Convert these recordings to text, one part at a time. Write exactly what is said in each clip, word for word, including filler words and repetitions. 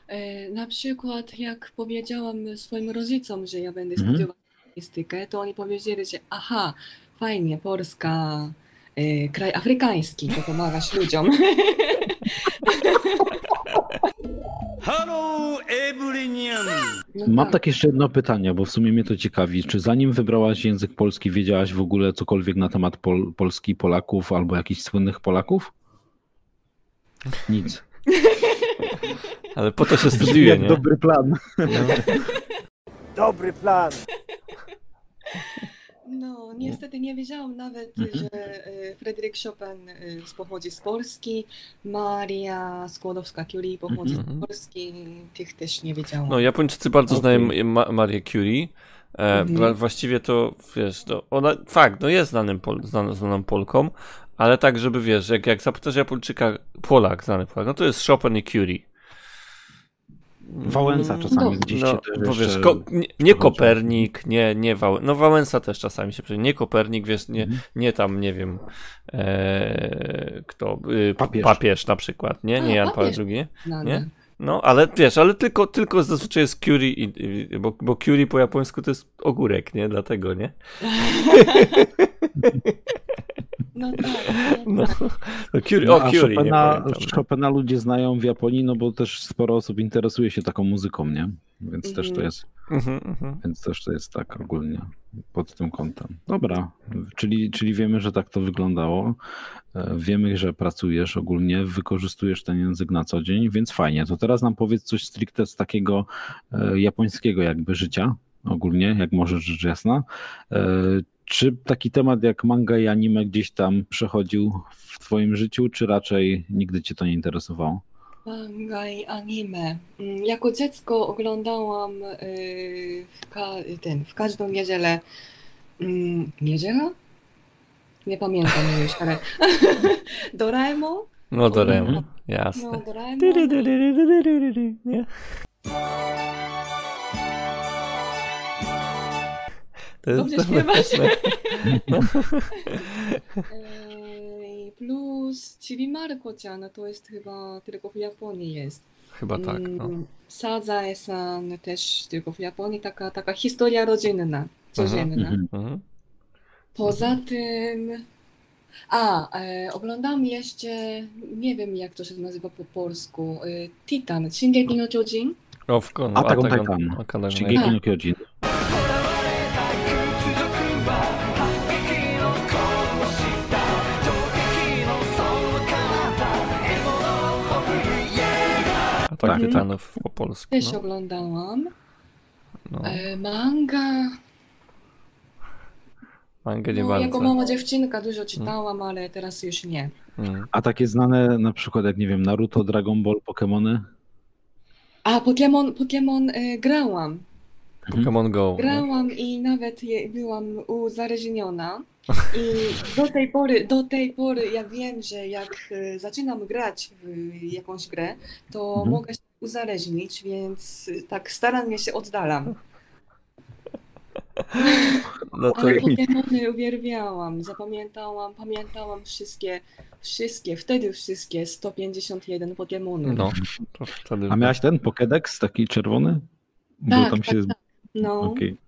E, na przykład jak powiedziałam swoim rodzicom, że ja będę Mhm. studiować logistykę, to oni powiedzieli, że aha, fajnie, Polska, e, kraj afrykański, to pomagasz ludziom. Hello, everyone! No Mam tak. tak jeszcze jedno pytanie, bo w sumie mnie to ciekawi. Czy zanim wybrałaś język polski, wiedziałaś w ogóle cokolwiek na temat Pol Polski, Polaków albo jakichś słynnych Polaków? Nic. Ale po to się studiuje, Jak nie? dobry plan. Dobry plan. No, niestety nie wiedziałam nawet, Mhm. że e, Fryderyk Chopin e, pochodzi z Polski, Maria Skłodowska-Curie pochodzi Mhm. z Polski, tych też nie wiedziałam. No, Japończycy bardzo Okej. znają Ma Marię Curie. E, Mhm. wla- właściwie to, wiesz, no, ona, fakt, no jest znanym Pol zna, znaną Polką, ale tak, żeby, wiesz, jak, jak zapytasz Japończyka, Polak, znany Polak, no to jest Chopin i Curie. Wałęsa czasami No. gdzieś No, się też bo wiesz, jeszcze ko nie, nie przechodził. Kopernik, nie, nie Wałęsa, no Wałęsa też czasami się przejdzie, nie Kopernik, wiesz, nie, Mhm. nie tam, nie wiem, e, kto, y, Papież. papież na przykład, nie, nie A, Jan Paweł papież. drugi, Znane. nie? No, ale wiesz, ale tylko, tylko zazwyczaj jest Curie, i, i, bo, bo Curie po japońsku to jest ogórek, nie? Dlatego, nie? No tak, no No, tak. no Curie, No, o a Curie, nie Chopina, pamiętam. nie? Chopina ludzie znają w Japonii, no bo też sporo osób interesuje się taką muzyką, nie? Więc też to Mhm. jest, Mhm, mhm. więc też to jest tak ogólnie pod tym kątem. Dobra, czyli, czyli wiemy, że tak to wyglądało. E, Wiemy, że pracujesz ogólnie, wykorzystujesz ten język na co dzień, więc fajnie. To teraz nam powiedz coś stricte z takiego e, japońskiego jakby życia ogólnie, jak możesz, rzecz jasna. E, Czy taki temat jak manga i anime gdzieś tam przechodził w twoim życiu, czy raczej nigdy cię to nie interesowało? Manga i anime. Mm, Jako dziecko oglądałam y, w, ka ten, w każdą niedzielę. Mm, Niedziela? Nie pamiętam już, ale Doraemon? No Doraemon, No, jasne. Doraemon. Tyryryryryryryryry, nie? To jest Dobrze to- śpiewasz. no. Ej, Plus Chibi-Maruko-chan to jest chyba tylko w Japonii jest. Chyba tak, no. Mm, Sazae-san też tylko w Japonii, taka, taka historia rodzinna, codzienna. Mhm. Mhm. Poza tym, a, e, oglądam jeszcze, nie wiem jak to się nazywa po polsku, e, Titan, Shingeki no Kyojin. O, w końcu. Attack on Titan. Attack on Shingeki Titan. no Kyojin. Attack Tak, Titanów po polsku, Też no. oglądałam. no. E, manga, Mangę nie no bardzo. jako mała dziewczynka dużo czytałam, ale teraz już nie. Mm. A takie znane na przykład jak nie wiem, Naruto, Dragon Ball, Pokemony? A Pokémon, Pokémon e, grałam. Pokémon Go. nie? Grałam i nawet je, byłam uzależniona. I do tej pory, do tej pory ja wiem, że jak e, zaczynam grać w jakąś grę, to Mhm. mogę się uzależnić, więc e, tak starannie się oddalam. No to Ale Pokémony uwielbiałam, zapamiętałam, pamiętałam wszystkie, wszystkie, wtedy wszystkie sto pięćdziesiąt jeden Pokémonów. no. To wtedy. A miałaś ten Pokédex taki czerwony? Bo Tak, tam tak, się... tak. No. Okej.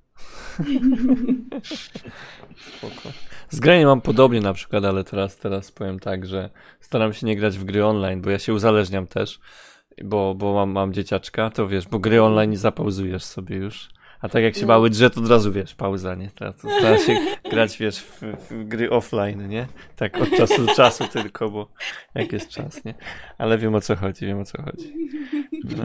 Spoko. Z graniem mam podobnie na przykład, ale teraz, teraz powiem tak, że staram się nie grać w gry online, bo ja się uzależniam też, bo, bo mam, mam dzieciaczka, to wiesz, bo gry online nie zapauzujesz sobie już. A tak jak się No. mały drze, to od razu wiesz, pauza, nie? Teraz staram się grać, wiesz, w, w gry offline, nie? Tak od czasu do czasu tylko, bo jak jest czas, nie? Ale wiem o co chodzi, wiem o co chodzi. No.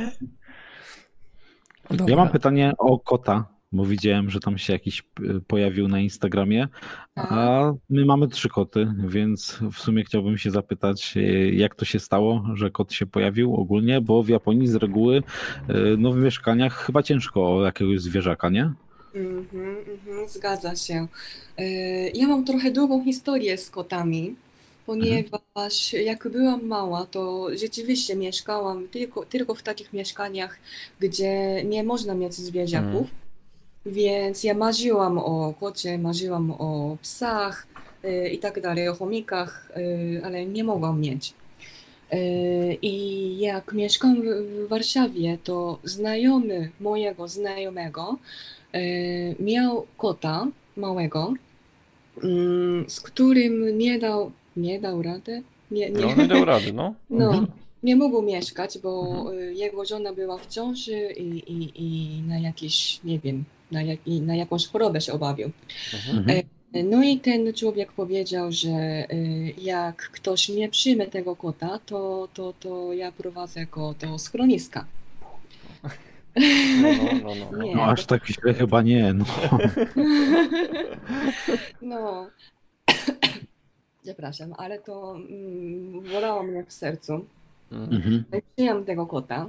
Ja Dobra. mam pytanie o kota, bo widziałem, że tam się jakiś y, pojawił na Instagramie, a my mamy trzy koty, więc w sumie chciałbym się zapytać, y, jak to się stało, że kot się pojawił ogólnie, bo w Japonii z reguły y, no w mieszkaniach chyba ciężko o jakiegoś zwierzaka, nie? Mhm, mhm, zgadza się. E, Ja mam trochę długą historię z kotami, ponieważ jak byłam mała, to rzeczywiście mieszkałam tylko, tylko w takich mieszkaniach, gdzie nie można mieć zwierzaków, więc ja marzyłam o kocie, marzyłam o psach e, i tak dalej, o chomikach, e, ale nie mogłam mieć. E, I jak mieszkam w, w Warszawie, to znajomy mojego znajomego e, miał kota małego, mm, z którym nie dał, nie dał rady? Nie, nie. No, nie dał rady, no. No, Mhm. nie mógł mieszkać, bo Mhm. y, jego żona była w ciąży i, i, i na jakiś, nie wiem, na, jak, i na jakąś chorobę się obawił. Mhm. Mhm. E, No i ten człowiek powiedział, że y, jak ktoś nie przyjmie tego kota, to, to, to ja prowadzę go do schroniska. No, no, no, no, no. Nie, No aż tak źle chyba nie, no. no, przepraszam, ale to mm, bolało mnie w sercu. Mhm. Mhm. No i przyjąłem tego kota.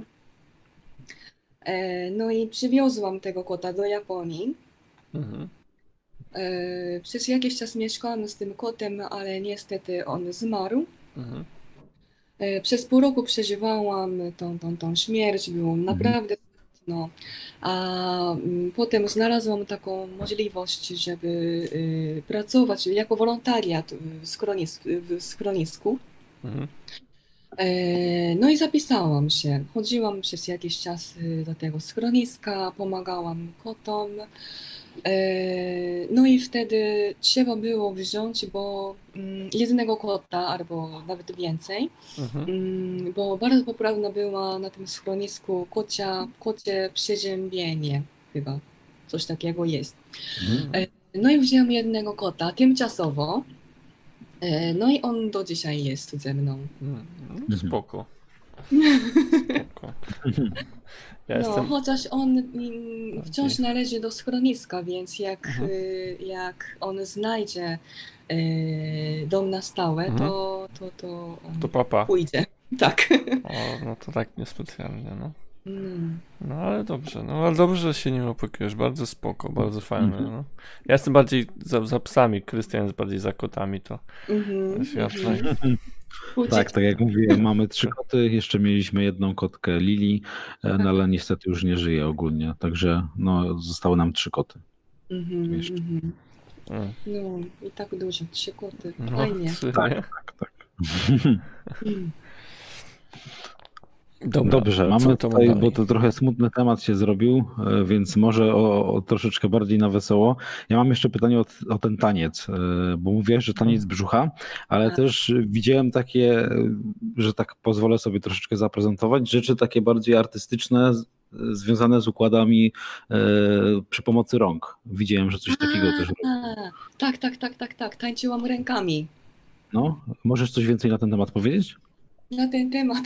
E, No i przywiozłam tego kota do Japonii. Mhm. E, Przez jakiś czas mieszkałam z tym kotem, ale niestety on zmarł. Mhm. E, Przez pół roku przeżywałam tą, tą, tą śmierć, było naprawdę smutno. A mm, potem znalazłam taką możliwość, żeby y, pracować jako wolontariat w schronis- w schronisku. Mhm. E, No i zapisałam się. Chodziłam przez jakiś czas y, do tego schroniska, pomagałam kotom. E, No i wtedy trzeba było wziąć, bo mm, jednego kota albo nawet więcej, Mhm. mm, bo bardzo poprawna była na tym schronisku kocia, kocie przeziębienie chyba. Coś takiego jest. Mhm. E, No i wziąłem jednego kota tymczasowo. E, No i on do dzisiaj jest ze mną. Mhm. No, Mhm. spoko. Spoko. Ja No, jestem... chociaż on mm, wciąż Bardziej. należy do schroniska, więc jak, Mhm. y, jak on znajdzie y, dom na stałe, Mhm. to, to, to on To papa. pójdzie. Tak. O, no to tak niespecjalnie, no. Mm. No ale dobrze, no ale dobrze, że się nim opiekujesz, bardzo spoko, bardzo fajne, Mhm. no. Ja jestem bardziej za, za psami, Krystian jest bardziej za kotami, to Mhm, świadczy. mhm. Uciek- Tak, tak jak mówiłem, mamy trzy koty, jeszcze mieliśmy jedną kotkę Lili, e, no ale niestety już nie żyje ogólnie, także no, zostały nam trzy koty. Mhm, Jeszcze. mhm. Mm. No i tak dużo, trzy koty, No, fajnie. trzy, Tak, nie? tak, tak. Mm. Dobra, Dobrze, co mamy to tutaj, dalej? bo to trochę smutny temat się zrobił, e, więc może o, o troszeczkę bardziej na wesoło. Ja mam jeszcze pytanie o, o ten taniec, e, bo mówię, że taniec brzucha, ale Tak. też widziałem takie, e, że tak pozwolę sobie troszeczkę zaprezentować, rzeczy takie bardziej artystyczne, z- związane z układami e, przy pomocy rąk. Widziałem, że coś takiego też robisz. A, tak, tak, tak, tak, tak, tańczyłam rękami No, możesz coś więcej na ten temat powiedzieć? na ten temat.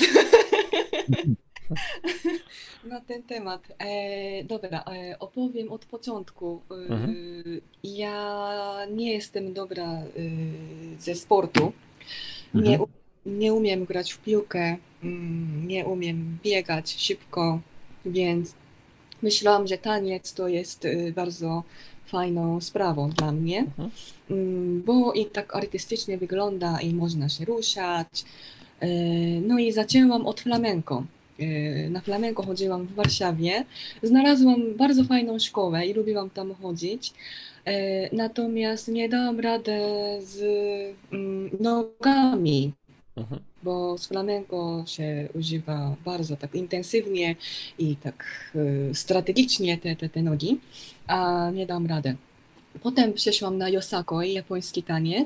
Na ten temat. E, dobra, e, opowiem od początku. E, Mhm. Ja nie jestem dobra e, ze sportu. Nie, Mhm. u- nie umiem grać w piłkę, mm, nie umiem biegać szybko, więc myślałam, że taniec to jest e, bardzo fajną sprawą dla mnie, Mhm. mm, bo i tak artystycznie wygląda i można się ruszać. E, No i zaczęłam od flamenco. E, Na flamenco chodziłam w Warszawie. Znalazłam bardzo fajną szkołę i lubiłam tam chodzić. E, Natomiast nie dałam radę z mm, nogami, Mhm. bo z flamenco się używa bardzo tak intensywnie i tak e, strategicznie te, te, te nogi, a nie dam radę. Potem przeszłam na Yosako, japoński taniec.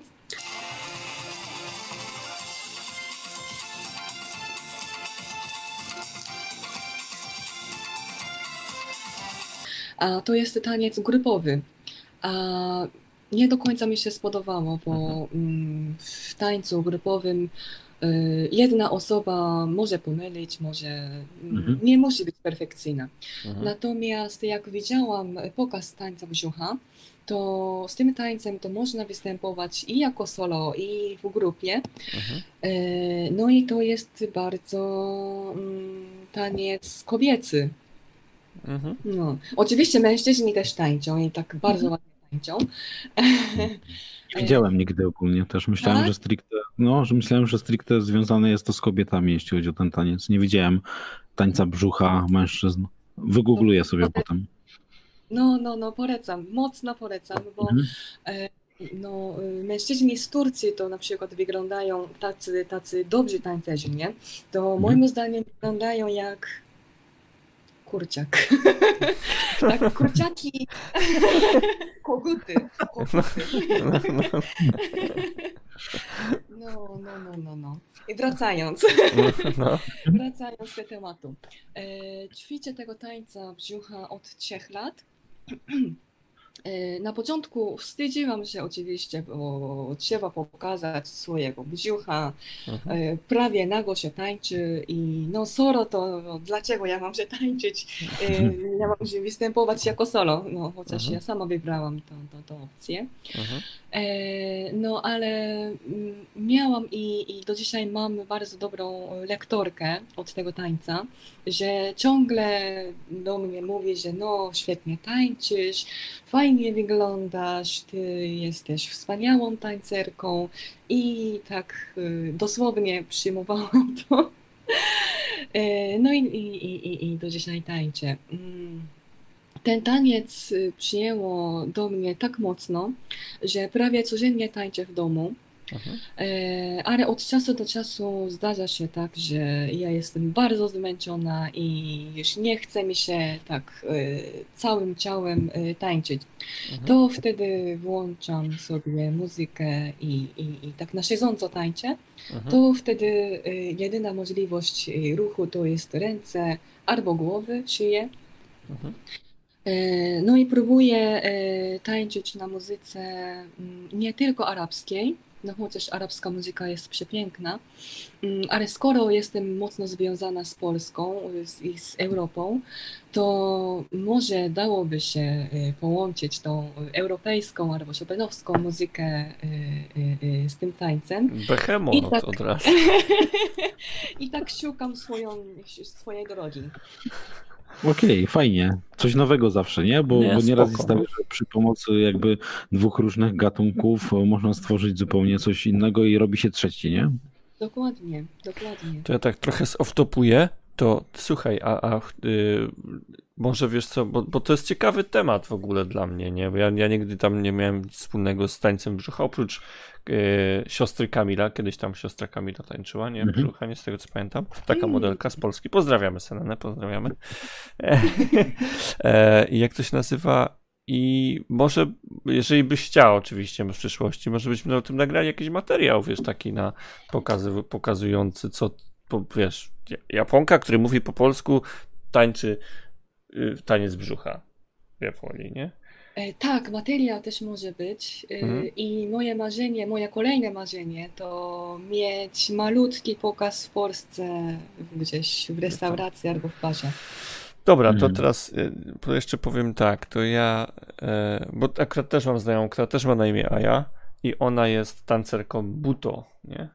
A to jest taniec grupowy. A nie do końca mi się spodobało, bo mm, w tańcu grupowym y, jedna osoba może pomylić, może mm, Mhm. nie musi być perfekcyjna. Mhm. Natomiast jak widziałam pokaz tańca brzucha, to z tym tańcem to można występować i jako solo, i w grupie. Mhm. E, No i to jest bardzo mm, taniec kobiecy. Mhm. No. Oczywiście mężczyźni też tańczą i tak bardzo ładnie tańczą. Nie widziałem nigdy ogólnie też. Myślałem, Tak? że stricte, no, że myślałem, że stricte związane jest to z kobietami, jeśli chodzi o ten taniec. Nie widziałem tańca brzucha mężczyzn. Wygoogluję sobie potem. No, no, no, polecam, mocno polecam, bo Mhm. e, No, y, mężczyźni z Turcji to na przykład wyglądają tacy, tacy dobrzy tancerzy, nie? To Mhm. moim zdaniem wyglądają jak kurczak. Tak, kurczaki, koguty, koguty. No, no, No, no, no, no, no. I wracając, no. wracając do tematu. E, ćwiczę tego tańca brzucha od trzech lat. E, Na początku wstydziłam się oczywiście, bo trzeba pokazać swojego brzucha. Mhm. E, Prawie nago się tańczy i no solo to no, dlaczego ja mam się tańczyć? E, Ja mam się występować jako solo, no chociaż Mhm. ja sama wybrałam tą, tą, tą opcję. Mhm. E, No ale mm, miałam i, i do dzisiaj mam bardzo dobrą lektorkę od tego tańca, że ciągle do mnie mówi, że no świetnie tańczysz, fajnie wyglądasz, ty jesteś wspaniałą tańcerką i tak y, dosłownie przyjmowałam to. E, No i, i, i, i i do dzisiaj tańczę. Mm. Ten taniec y, przyjęło do mnie tak mocno, że prawie codziennie tańczę w domu, Mhm. e, ale od czasu do czasu zdarza się tak, że ja jestem bardzo zmęczona i już nie chce mi się tak y, całym ciałem y, tańczyć. Mhm. To wtedy włączam sobie muzykę i, i, i tak na siedząco tańczę. Mhm. To wtedy y, jedyna możliwość y, ruchu to jest ręce albo głowy, szyję. Mhm. E, No i próbuję e, tańczyć na muzyce mm, nie tylko arabskiej, no chociaż arabska muzyka jest przepiękna, mm, ale skoro jestem mocno związana z Polską y, z- i z Europą, to może dałoby się e, połączyć tą europejską albo chopinowską muzykę e, e, e, z tym tańcem. I Behemoth tak, od razu. i tak szukam swoją, swojej drogi. Okej, fajnie. Coś nowego zawsze, nie? Bo, Nie, bo nieraz jest spoko. tak, że przy pomocy jakby dwóch różnych gatunków e, można stworzyć zupełnie coś innego i robi się trzeci, nie? Dokładnie, dokładnie. To ja tak trochę off-topuję, to słuchaj, a, a y, może wiesz co, bo, bo to jest ciekawy temat w ogóle dla mnie, nie? Bo ja, ja nigdy tam nie miałem nic wspólnego z tańcem brzucha, oprócz y, siostry Kamila, kiedyś tam siostra Kamila tańczyła, nie? Mhm. Brzucha, nie z tego co pamiętam. Taka Mm. modelka z Polski. Pozdrawiamy Selenę, pozdrawiamy. E, e, I jak to się nazywa? I może, jeżeli byś chciał oczywiście w przyszłości, może byśmy o tym nagrali jakiś materiał, wiesz, taki na pokazy, pokazujący, co, po, wiesz, Japonka, który mówi po polsku, tańczy y, taniec brzucha w Japonii, nie? E, Tak, materiał też może być. E, Mhm. I moje marzenie, moje kolejne marzenie to mieć malutki pokaz w Polsce gdzieś w restauracji albo w barze. Dobra, to Mhm. teraz y, to jeszcze powiem tak, to ja, e, bo akurat też mam znajomą, która też ma na imię Aja i ona jest tancerką Buto, nie?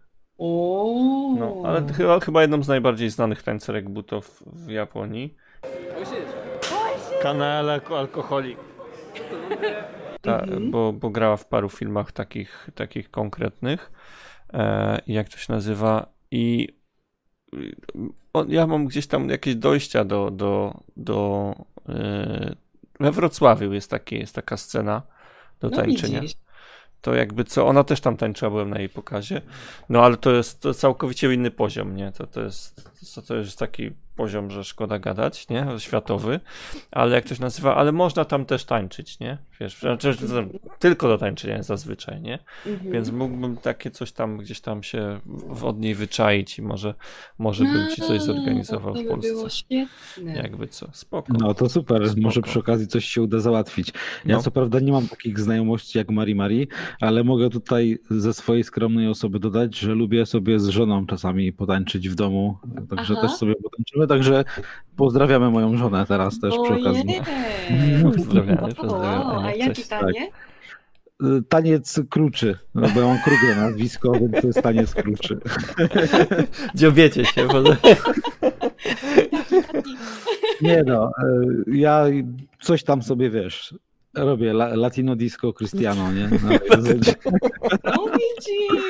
No, ale O, chyba, chyba jedną z najbardziej znanych tańcerek Buto w, w Japonii. Kanale alko- alkoholik. Ta, Mhm. bo, bo grała w paru filmach takich, takich konkretnych. E, jak to się nazywa? I y, o, ja mam gdzieś tam jakieś dojścia do, do, do y, we Wrocławiu jest, taki, jest taka scena do No tańczenia. widzisz. To jakby co, ona też tam tańczyła, byłem na jej pokazie. No ale to jest to całkowicie inny poziom, nie? To, to, jest, to, to jest taki poziom, że szkoda gadać, nie? Światowy. Ale jak to się nazywa, ale można tam też tańczyć, nie? Wiesz, znaczy, to tam tylko do tańczenia zazwyczaj, nie? Więc Mhm. mógłbym takie coś tam gdzieś tam się w- od niej wyczaić i może, może bym ci coś A, zorganizował to w by było Polsce. świetne. Jakby co, spoko. No to super, może Spoko. przy okazji coś się uda załatwić. Ja No. co prawda nie mam takich znajomości jak Mari Mari, ale mogę tutaj ze swojej skromnej osoby dodać, że lubię sobie z żoną czasami potańczyć w domu, także Aha. też sobie potańczymy, także pozdrawiamy moją żonę teraz też przy okazji. Ojej. Pozdrawiamy, Wow, pozdrawiamy. wow. A Ania, jaki cześć. taniec? Y, Taniec kruczy, no, bo ja mam Kruger nazwisko, więc to jest taniec kruczy. Dziobiecie się, bo... Taki, taki. Nie no, y, ja coś tam sobie, wiesz, robię la, latino disco Cristiano, nie? Na tej zasadzie. No widzisz.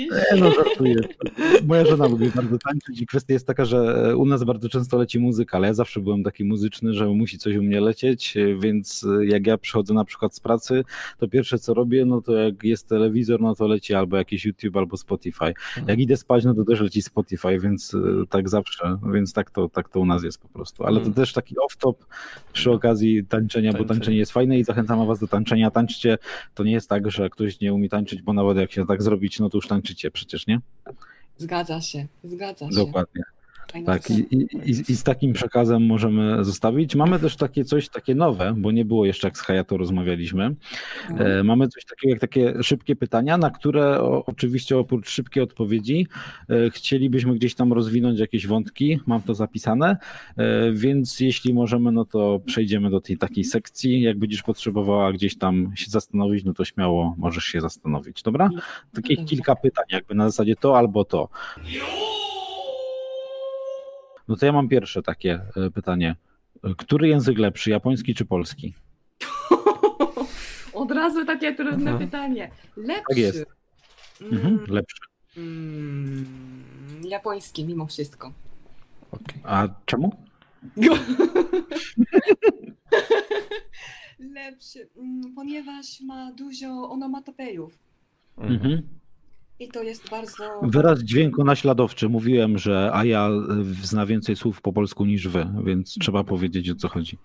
widzisz? Nie, no żartuję. Moja żona lubi bardzo tańczyć i kwestia jest taka, że u nas bardzo często leci muzyka, ale ja zawsze byłem taki muzyczny, że musi coś u mnie lecieć, więc jak ja przychodzę na przykład z pracy, to pierwsze co robię, no to jak jest telewizor, no to leci albo jakiś YouTube, albo Spotify. Jak idę spać, no to też leci Spotify, więc tak zawsze, więc tak to, tak to u nas jest po prostu. Ale to Mm. też taki off-top przy okazji tańczenia, bo Tańczenie. tańczenie jest fajne i zachęcam was do tańczenia. Tańczcie, to nie jest tak, że ktoś nie umie tańczyć, bo nawet jak się tak zrobić, no to już tańczycie przecież, nie? Zgadza się, zgadza się. Dokładnie. Fajna Tak, sprawa. i, i, i i z takim przekazem możemy zostawić. Mamy też takie coś takie nowe, bo nie było jeszcze jak z Hayato rozmawialiśmy. E, mamy coś takiego jak takie szybkie pytania, na które o, oczywiście oprócz szybkiej odpowiedzi e, chcielibyśmy gdzieś tam rozwinąć jakieś wątki. Mam to zapisane, e, więc jeśli możemy, no to przejdziemy do tej takiej sekcji. Jak będziesz potrzebowała gdzieś tam się zastanowić, no to śmiało możesz się zastanowić, dobra? Takich Dobrze. kilka pytań, jakby na zasadzie to albo to. No to ja mam pierwsze takie e, pytanie. Który język lepszy, japoński czy polski? Od razu takie trudne Mhm. pytanie. Lepszy. Tak jest. Mhm. Mm, Lepszy. mm, japoński mimo wszystko. Okej. A czemu? Lepszy, mm, ponieważ ma dużo onomatopejów Mhm. Mhm. i to jest bardzo... Wyraz dźwięku naśladowczy. Mówiłem, że a ja e, zna więcej słów po polsku niż wy, więc trzeba powiedzieć, o co chodzi.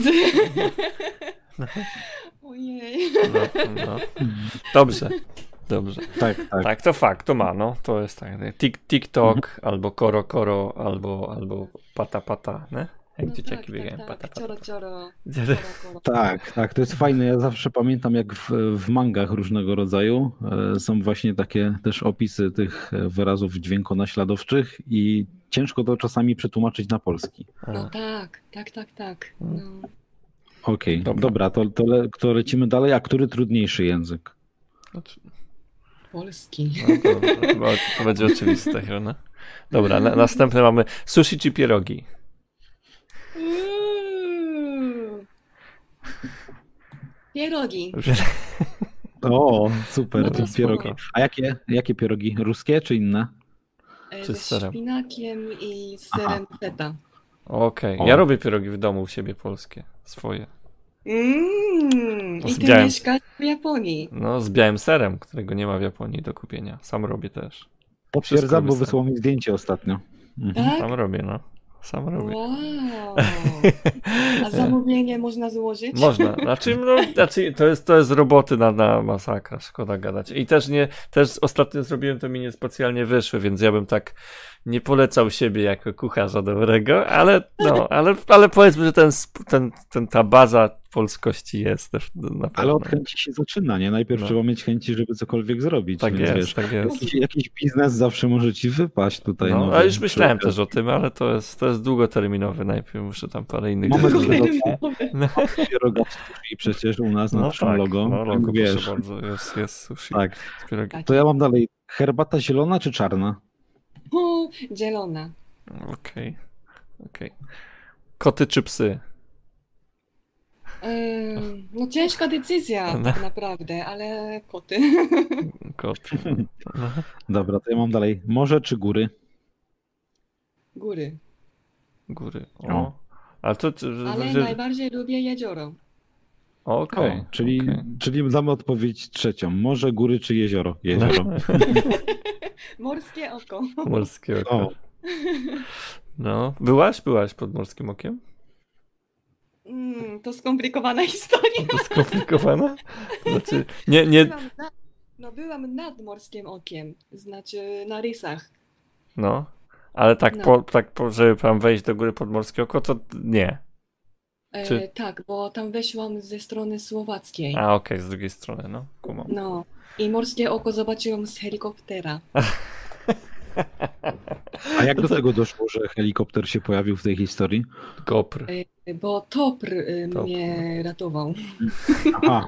Ojej. No, no. Dobrze. Dobrze. Tak, tak. Tak, to fakt, to ma, no. To jest tak. Tik, TikTok, albo koro koro, albo, albo pata pata, nie? Jak No dzieciaki tak, biegają, tak, pata tak. pata. Cioro, cioro. Cioro. Cioro, cioro. Tak, tak, to jest fajne. Ja zawsze pamiętam, jak w, w mangach różnego rodzaju e, są właśnie takie też opisy tych wyrazów dźwiękonaśladowczych i ciężko to czasami przetłumaczyć na polski. No tak, tak, tak, tak. No. Okej, Dobra. dobra, to, to, le, to lecimy dalej. A który trudniejszy język? Znaczy, Polski. no to, to, chyba to będzie oczywiste, chyba, no. Dobra, na, następne mamy sushi czy pierogi? Uuu. Pierogi. O, super, No to pierogi. spoko. A jakie, jakie pierogi? Ruskie czy inne? E, Czy Ze z serem? szpinakiem i z serem feta. Okej, O. ja robię pierogi w domu u siebie polskie, swoje. Mm, I ty Zbijałem. mieszkasz w Japonii. No, z białym serem, którego nie ma w Japonii do kupienia. Sam robię też. Potwierdzam, bo wystarczy. wysłał mi zdjęcie ostatnio. Mhm. Tak? Sam robię, no. Sam robię. Wow. A zamówienie można złożyć? Można. Znaczy, no, znaczy to, jest, to jest roboty na, na masakra, szkoda gadać. I też nie, też ostatnio zrobiłem, to mi niespecjalnie wyszły, więc ja bym tak nie polecał siebie jako kucharza dobrego, ale no, ale, ale powiedzmy, że ten, sp- ten, ten, ta baza polskości jest też na pewno. Ale od chęci się zaczyna, nie? Najpierw No. trzeba mieć chęci, żeby cokolwiek zrobić. Tak więc jest, wiesz, tak jest. jakiś, jakiś biznes zawsze może ci wypaść tutaj. No, nowy, a już przy myślałem okazji. też o tym, ale to jest, to jest długoterminowy. Najpierw muszę tam parę innych Mamy rzeczy dużo zrobić. No, pieroga w sushi przecież u nas na no naszym tak, logo. no logo, wiesz, proszę bardzo, jest, jest sushi. tak. z pierogi. Tak. To ja mam dalej. Herbata zielona czy czarna? O, zielona. Okej, okej. Koty czy psy? Ym, no ciężka decyzja No. tak naprawdę, ale koty. Koty. No. Dobra, to ja mam dalej. Morze czy góry? Góry. Góry. O. O. Ale to... to Ale że- najbardziej lubię jezioro. Okej. O, czyli, okej. czyli damy odpowiedź trzecią. Morze, góry czy jezioro? Jezioro. Morskie oko. Morskie oko. O. No. Byłaś? Byłaś pod Morskim Okiem? Mm, to skomplikowana historia. To skomplikowane? Znaczy, nie, nie... Byłam na, no byłam nad morskim okiem, znaczy na rysach. No. Ale tak, No. po, tak po, żeby tam wejść do góry pod Morskie Oko, to nie. E, Czy- Tak, bo tam weszłam ze strony słowackiej. A, okej, z drugiej strony, no. Kumam. No. I morskie oko zobaczyłam z helikoptera. A jak do tego doszło, że helikopter się pojawił w tej historii? Gopr. E, Bo Topr y, Topr. mnie ratował. Aha,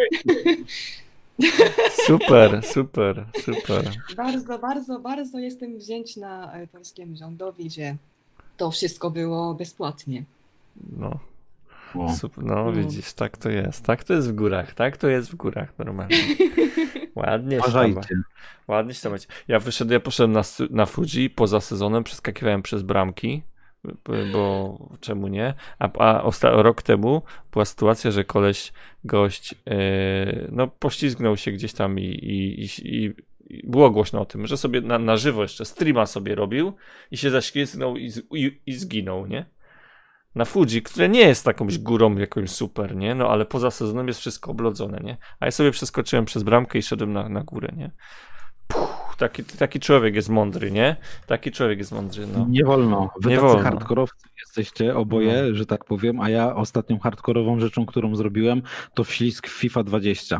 Super, super, super. Bardzo, bardzo, bardzo jestem wdzięczna e, polskiemu rządowi, że to wszystko było bezpłatnie. No. O. Super, no No. widzisz, tak to jest. Tak to jest w górach, tak to jest w górach normalnie. Ładnie się tam, Uważajcie. ładnie się tam macie. Ja wyszedłem, ja poszedłem na, s- na Fuji poza sezonem, przeskakiwałem przez bramki, b- bo czemu nie? A, a osta- rok temu była sytuacja, że koleś, gość, yy, no poślizgnął się gdzieś tam i, i, i, i i było głośno o tym, że sobie na, na żywo jeszcze streama sobie robił i się zaślizgnął i, z- i, i zginął, nie? Na Fuji, które nie jest jakąś górą jakąś super, nie? No ale poza sezonem jest wszystko oblodzone, nie? A ja sobie przeskoczyłem przez bramkę i szedłem na, na górę, nie? Puh, taki, taki człowiek jest mądry, nie? Taki człowiek jest mądry, no. Nie wolno. Wy Nie tacy wolno. hardkorowcy jesteście oboje, że tak powiem, a ja ostatnią hardkorową rzeczą, którą zrobiłem, to wślizg w FIFA dwadzieścia.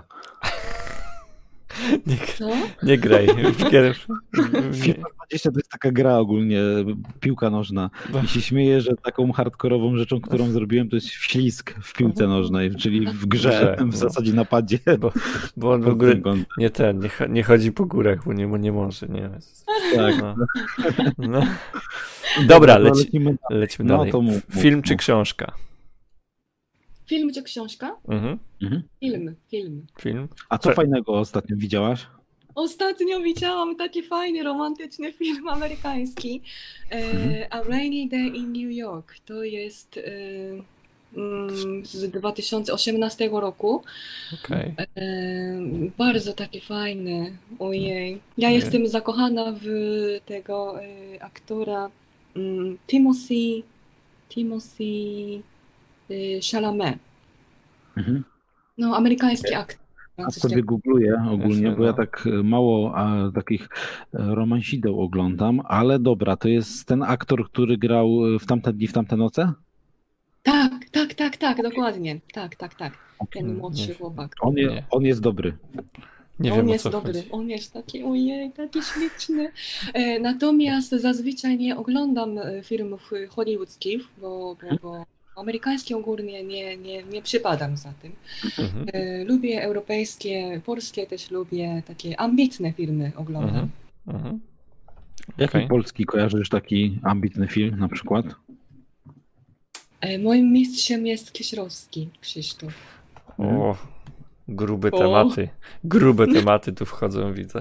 Nie, Co? nie graj. W pierwszy- FIFA dwadzieścia to jest taka gra ogólnie, piłka nożna. I się śmieję, że taką hardkorową rzeczą, którą zrobiłem, to jest wślizg w piłce nożnej, czyli w grze, Grze, w no. zasadzie napadzie. Bo, bo on w Pod ogóle tym kątem. nie ten, nie, cho- nie chodzi po górach, bo nie, bo nie może, nie? Tak. No. No. Dobra, no, leci, lecimy. lecimy No dalej. to mów, mów, Film czy mów. książka? Film czy książka? Mhm. Mhm. Film, film. Film? A co Tak. fajnego ostatnio widziałaś? Ostatnio widziałam taki fajny, romantyczny film amerykański. E, A Rainy Day in New York. To jest e, mm, z dwa tysiące osiemnastego roku. Okej. E, Bardzo taki fajny. Ojej. Ja Ojej. jestem zakochana w tego e, aktora mm, Timothy, Timothy e, Chalamet. Mhm. No, amerykański aktor. A sobie googluję ogólnie, Jasne, bo ja no. tak e, mało a, takich e, romansideł oglądam, ale dobra, to jest ten aktor, który grał e, w tamte dni, w tamte noce? Tak, tak, tak, tak, dokładnie. Tak, tak, tak. Ten Nie. młodszy chłopak. On, je, Nie. on jest dobry. Nie On wiem, o jest co dobry, chodzi. on jest taki, ojej, taki śliczny. E, natomiast zazwyczaj nie oglądam e, filmów hollywoodzkich, bo, bo, bo amerykańskie ogólnie nie, nie, nie przypadam za tym. Mhm. E, lubię europejskie, polskie też lubię, takie ambitne filmy oglądam. Mhm. Mhm. Jaki Okej. polski kojarzysz taki ambitny film na przykład? E, moim mistrzem jest Kieśrowski, Krzysztof. O, grube O. tematy. Grube tematy tu wchodzą, widzę.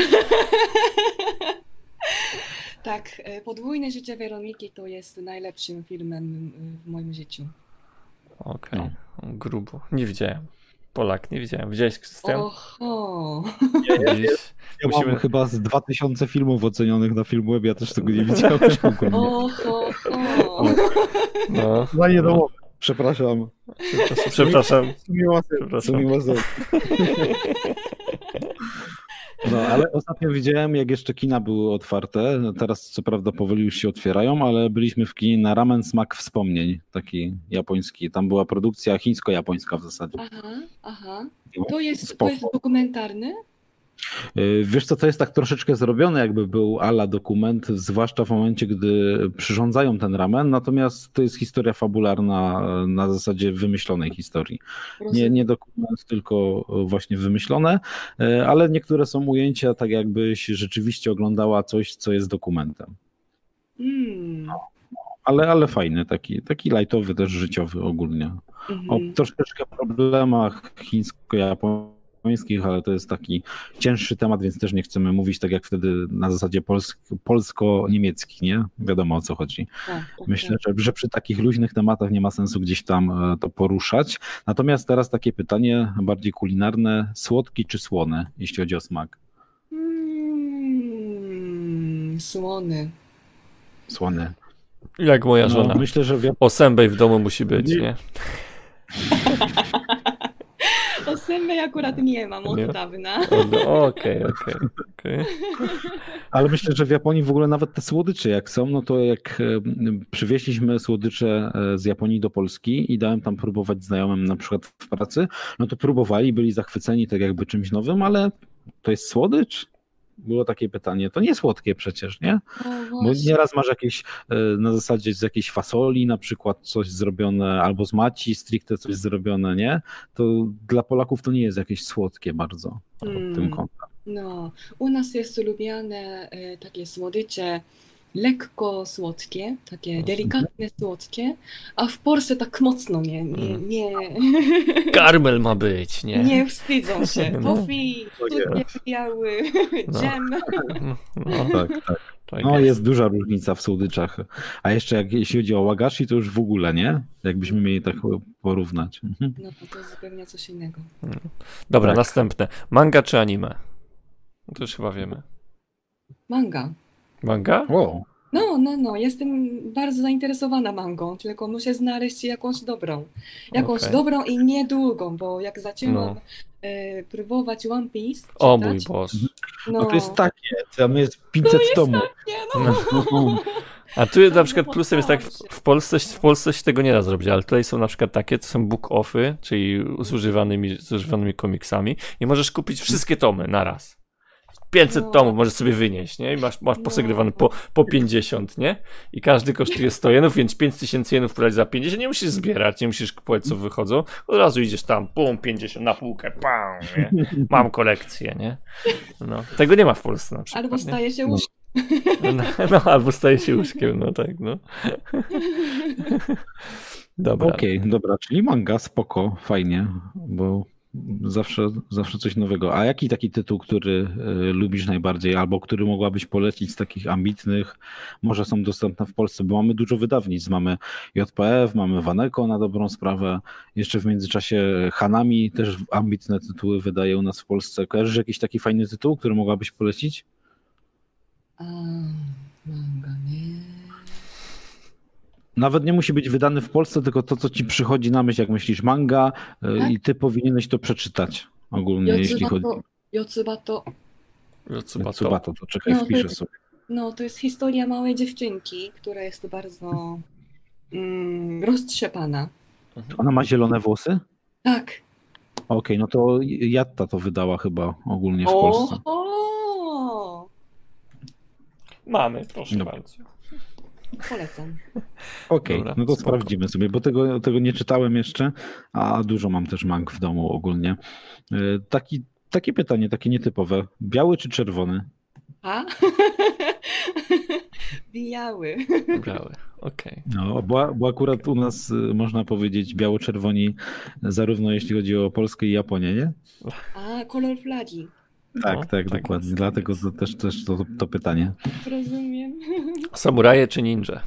Tak, e, Podwójne życie Weroniki to jest najlepszym filmem e, w moim życiu. Okej. No. Grubo. Nie widziałem. Polak, nie widziałem. Widziałeś, Krystian? Oho. Widzisz? Ja Musimy- mam chyba z dwa tysiące filmów ocenionych na Filmwebie, ja też tego nie widziałem ogólnie. Oho, ho. No, No nie domowe. Przepraszam. przepraszam. przepraszam. Sumiła sens, Przepraszam. sumiła sens. No, ale ostatnio widziałem, jak jeszcze kina były otwarte. No, teraz co prawda powoli już się otwierają, ale byliśmy w kinie na Ramen Smak Wspomnień, taki japoński. Tam była produkcja chińsko-japońska w zasadzie. Aha, aha. No, To jest, to spoko. jest dokumentarny? Yy, Wiesz co, to jest tak troszeczkę zrobione, jakby był a la dokument, zwłaszcza w momencie, gdy przyrządzają ten ramen, natomiast to jest historia fabularna e, na zasadzie wymyślonej historii. Nie, Rozumiem. nie dokument, tylko właśnie wymyślone, e, ale niektóre są ujęcia tak jakbyś rzeczywiście oglądała coś, co jest dokumentem. Mm. Ale, ale fajny, taki, taki lajtowy, też życiowy ogólnie. O Mhm. troszeczkę problemach chińsko-japońskich, ale to jest taki cięższy temat, więc też nie chcemy mówić tak jak wtedy na zasadzie polsk- polsko-niemiecki, nie? Wiadomo o co chodzi. Tak, tak, Myślę, tak. że, że przy takich luźnych tematach nie ma sensu gdzieś tam e, to poruszać. Natomiast teraz takie pytanie bardziej kulinarne, słodki czy słone, jeśli chodzi o smak? Mm, słony. Słony. Jak moja żona. No, myślę, że wi- Osębej w domu musi być, Nie. nie? Osemy akurat nie mam od Nie? dawna. O, no, Okej, okej, okej. ale myślę, że w Japonii w ogóle nawet te słodycze jak są, no to jak e, przywieźliśmy słodycze e, z Japonii do Polski i dałem tam próbować znajomym na przykład w pracy, no to próbowali, byli zachwyceni tak jakby czymś nowym, ale to jest słodycz? Było takie pytanie. To nie słodkie przecież, nie? O, Bo właśnie. nieraz masz jakieś e, na zasadzie z jakiejś fasoli na przykład coś zrobione, albo z maci stricte coś zrobione, nie? To dla Polaków to nie jest jakieś słodkie bardzo pod tym Mm. kątem. No, u nas jest lubiane e, takie słodycze lekko słodkie, takie delikatne słodkie, a w Polsce tak mocno nie, nie, nie, Karmel ma być, nie? nie wstydzą się. No. Toffee, cukier biały, No. dżem. No, no, Tak, tak. tak No jest. jest duża różnica w słodyczach. A jeszcze jak, jeśli chodzi o wagashi, to już w ogóle, nie? Jakbyśmy mieli tak porównać. Mhm. No to jest zupełnie coś innego. Dobra, Tak. następne. Manga czy anime? No to już chyba wiemy. Manga. Manga? Wow. No, no, no, jestem bardzo zainteresowana mangą, tylko muszę znaleźć jakąś dobrą. Jakąś Okej. dobrą i niedługą, bo jak zaczęłam No. e, próbować One Piece O czytać, mój Boże. no, No to jest takie, tam jest pięćset tomów. nie, no. No. A tu jest na No, przykład no, plusem jest tak, w, postaram się. w Polsce, w Polsce się tego nie da zrobić, ale tutaj są na przykład takie, to są book offy, czyli z używanymi, z używanymi komiksami i możesz kupić wszystkie tomy na raz. pięćset No. tomów możesz sobie wynieść, nie? I masz, masz No. posegrywane po, po pięćdziesiąt, nie? I każdy kosztuje sto jenów, więc pięć tysięcy jenów brać za pięćdziesiąt, nie musisz zbierać, nie musisz kupować co wychodzą, od razu idziesz tam, pum, pięćdziesiąt na półkę, pam, nie? Mam kolekcję, nie? No, tego nie ma w Polsce na przykład, Albo nie? staje się No. łóżkiem. No, no, albo staje się łóżkiem, no tak, no. Dobra. Okej, dobra, czyli manga, spoko, fajnie, bo zawsze, zawsze coś nowego. A jaki taki tytuł, który y, lubisz najbardziej, albo który mogłabyś polecić z takich ambitnych, może są dostępne w Polsce, bo mamy dużo wydawnictw, mamy J P F, mamy Waneko na dobrą sprawę, jeszcze w międzyczasie Hanami też ambitne tytuły wydaje u nas w Polsce. Kojarzysz jakiś taki fajny tytuł, który mogłabyś polecić? A, manga, nie. Nawet nie musi być wydany w Polsce, tylko to, co ci przychodzi na myśl, jak myślisz manga y, Tak? i ty powinieneś to przeczytać ogólnie, jeśli chodzi Yotsubato, Yotsubato, o Yotsubato. Tsubato, to czekaj, No, to wpiszę jest- sobie. no to jest historia małej dziewczynki, która jest bardzo mm, roztrzepana. Ona ma zielone włosy? Tak. Okej, no to Jatta to wydała chyba ogólnie w O, Polsce. o, Mamy, proszę No. bardzo. polecam. Okej, Dobra, no to spoko. sprawdzimy sobie, bo tego, tego nie czytałem jeszcze, a dużo mam też mang w domu ogólnie. Y, Taki, takie pytanie, takie nietypowe. Biały czy czerwony? A? Biały. Biały, okej. No, bo, bo akurat u nas y, można powiedzieć biało-czerwoni, zarówno jeśli chodzi o Polskę i Japonię, nie? A, kolor flagi. Tak, No, tak, tak dokładnie. jest, Dlatego tak to też, też to, to pytanie. Rozumiem. Samuraje czy ninja?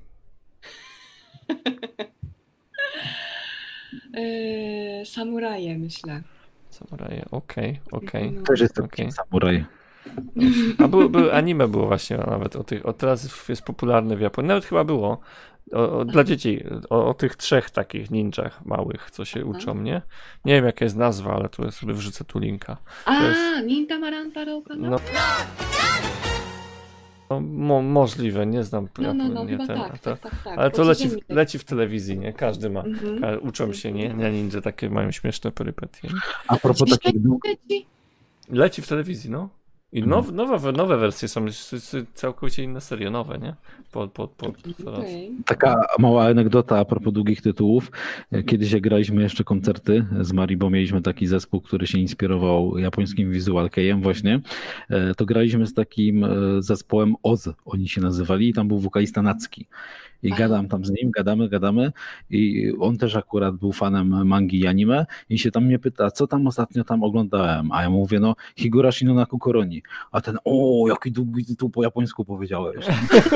Eee, samuraje, myślę. Samuraje, okej, okej. No. Też jest Okej. taki samuraj. A był, był anime było właśnie nawet o tych, o teraz jest popularne w Japonii, nawet chyba było, o, o, dla dzieci, o, o tych trzech takich ninjach małych, co się uczą, nie? Nie wiem jaka jest nazwa, ale tu ja sobie wrzucę tu linka. A, jest- Nintamarantaro kana? No, no mo, możliwe, nie znam No, no, no, nie chyba ten, tak, to, tak, tak, tak. ale to leci, w- Codziennie. leci w telewizji, nie? Każdy ma, Mhm. ka, uczą się, nie? Na ninja takie mają śmieszne perypetie. Nie? A propos Dziś takich długich, leci? Leci w telewizji, no. I now, nowe, nowe wersje są s- s- całkowicie inne serie, nowe, nie? Po, po, po, teraz. Okej. taka mała anegdota a propos długich tytułów. Kiedyś jak graliśmy jeszcze koncerty z Mari, bo mieliśmy taki zespół, który się inspirował japońskim Visual Kei'em właśnie, e, to graliśmy z takim e, zespołem Oz, oni się nazywali i tam był wokalista Natsuki. I Aha. gadam tam z nim, gadamy, gadamy i on też akurat był fanem mangi i anime i się tam mnie pyta, co tam ostatnio tam oglądałem, a ja mu mówię, no Higurashi no Naku Koroni, a ten, o, jaki długi tytuł po japońsku powiedziałeś.